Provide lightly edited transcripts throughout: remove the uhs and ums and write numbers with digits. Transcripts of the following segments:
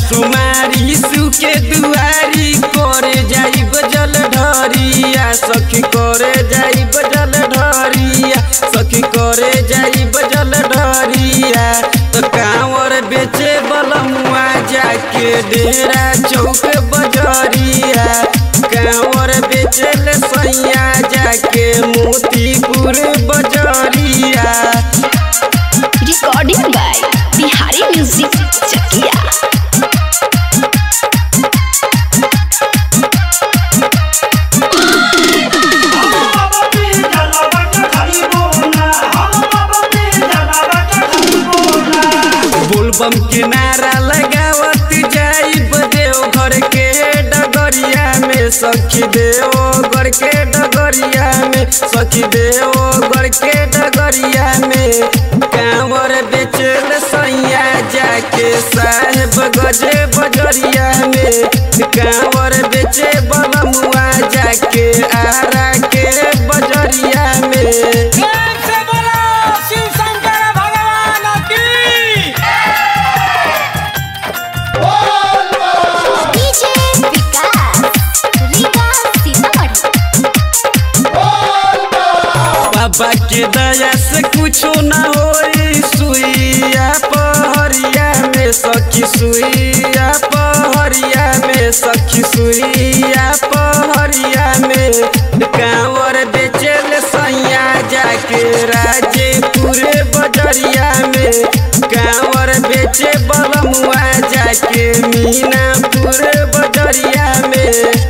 सुमारी सुके दुआरी करे जाई बजल ढरिया सखी करे जाई बजल ढरिया सखी करे जाई बजल ढरिया तो कांवर बेचे बलमुआ जाके डेरा चौक बजरिया कांवर बेचल सैया जाके मोतीपुर बजरिया। Recording by Bihari music Chakiya. बोलबम के नारा लगावत जाई देव घर के डगरिया में सखी देव घर के डगरिया में सखी देव घर के डगरिया में कांवर बेचल सैया जाके साहेब गजे बजरिया में कांवर बेचे बलमुआ जाके आरा के बजरिया में। बाबा के दया से कुछो ना होई सुइया पहरिया में सखी सुइया पहरिया में सखी सुइया पहरिया में कांवर बेचल सैया जाके राजेपुर बजरिया में कांवर बेचे बलमुआ जाके मीनापुर बजरिया में।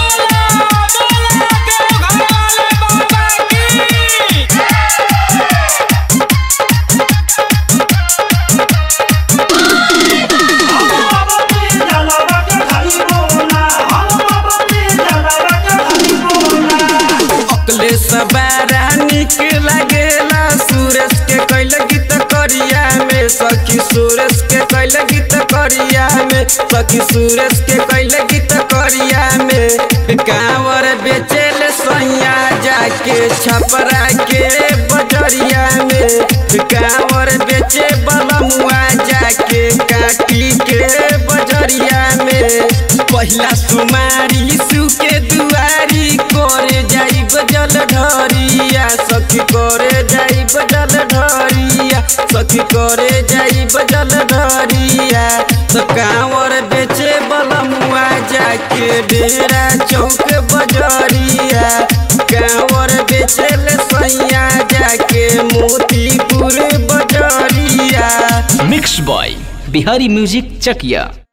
सबारा निक लगेला सुरेश के कैल गीत करिया में सखी सुरेश के कैल गीत करिया में सखी सुरेश के कैल गीत करिया में कांवर बेचल सैया जाके छपरा के बजरिया में कांवर बेचे बलमुआ जाके काटी के बजरिया में पहला सुमारी सुके दुआरी करे जाई बजल ढरिया सखी करे जाई बजल ढरिया सखी करे जाई बजल ढरिया तो कांवर बेचे बलमुआ जाके डेरा चौक बजरिया कांवर बेचल सैया जाके मोतीपुर बजरिया। Mix by Bihari music Chakiya.